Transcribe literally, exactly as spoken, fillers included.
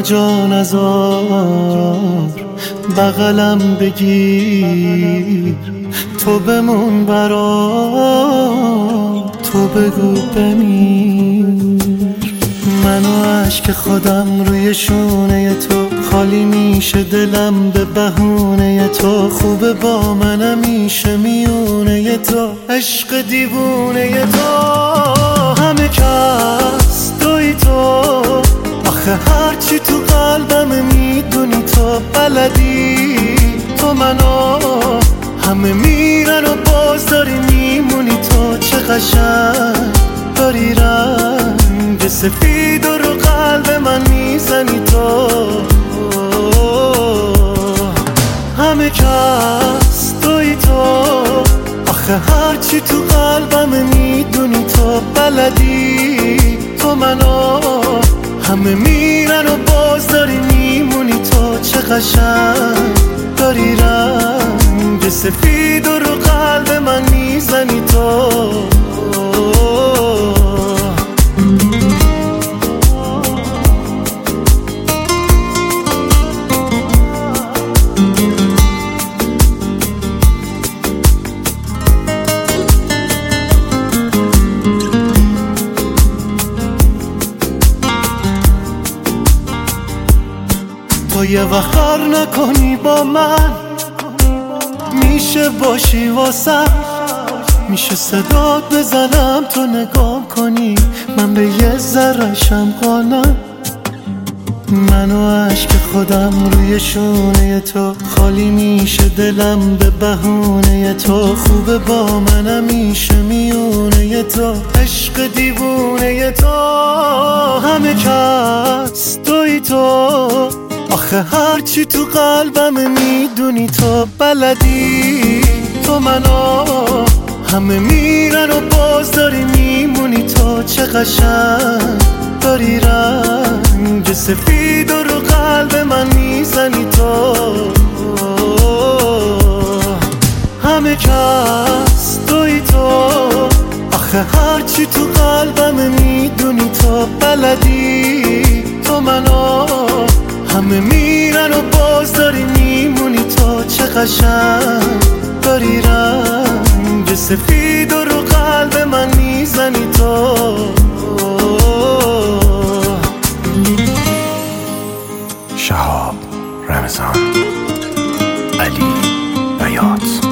جان ازار بغلم بگیر، تو بمون برام، تو بگو بمیر. منو عشق خودم روی شونه تو خالی میشه، دلم به بهونه تو خوبه، با منم میشه میونه تو، عشق دیوونه تو. همه کس توی تو، آخه هرچی تو قلبم میدونی تو بلدی، تو منو همه میرن و باز داری میمونی تو. چه قشنگ داری رنگ سفید و رو قلب من میزنی تو. همه کس توی تو، آخه هرچی تو قلبم میدونی تو بلدی، تو منو همه میرن و باز داری میمونی تو. چه قشنگ داری رنگ سفید و رو قلب من میزنی تو. تو یه وقت کار نکنی با من، میشه باشی واسم، میشه صدات بزنم تو نگام کنی، من به یه ذره‌شم قانم. منو عشق خودم روی شونه تو خالی میشه، دلم به بهونه تو خوبه، با منم میشه میونه تو، عشق دیوونه تو. همه کس توی تو، آخه هرچی تو قلبم میدونی تو بلدی، تو منو همه میرن و باز داری میمونی تو. چه قشنگ داری رنگ سفید و رو قلب من میزنی تو. همه کس توی تو، آخه هرچی تو قلبم میدونی تو بلدی، تو منو همه میرن و باز داری میمونی تو. چه قشنگ داری رنگ سفید و رو قلب من میزنی تو. شهاب رمضان، علی بیات.